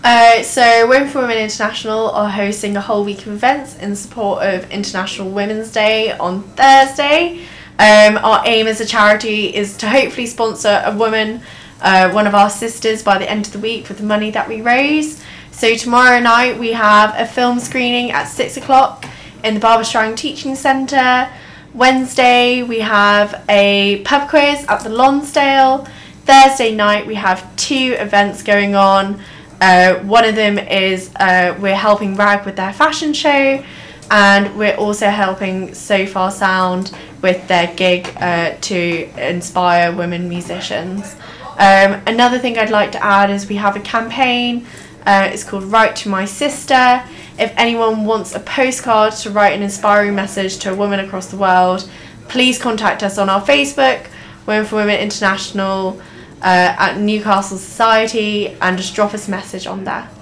So Women for Women International are hosting a whole week of events in support of International Women's Day on Thursday. Our aim as a charity is to hopefully sponsor a woman, one of our sisters, by the end of the week with the money that we raise. So tomorrow night we have a film screening at 6 o'clock in the Barbara Strang Teaching Centre. Wednesday we have a pub quiz at the Lonsdale. Thursday night we have 2 events going on. One of them is we're helping RAG with their fashion show, and we're also helping So Far Sound with their gig to inspire women musicians. Another thing I'd like to add is we have a campaign. It's called Write to My Sister. If anyone wants a postcard to write an inspiring message to a woman across the world, please contact us on our Facebook, Women for Women International, at Newcastle Society, and just drop us a message on there.